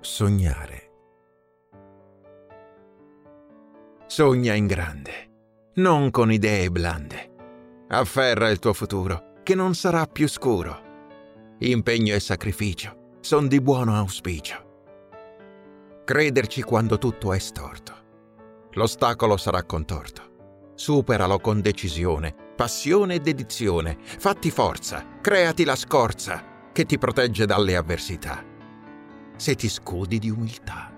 Sognare. Sogna in grande, non con idee blande. Afferra il tuo futuro, che non sarà più scuro. Impegno e sacrificio son di buono auspicio. Crederci quando tutto è storto. L'ostacolo sarà contorto. Superalo con decisione, passione e dedizione. Fatti forza, creati la scorza che ti protegge dalle avversità. Se ti scudi di umiltà.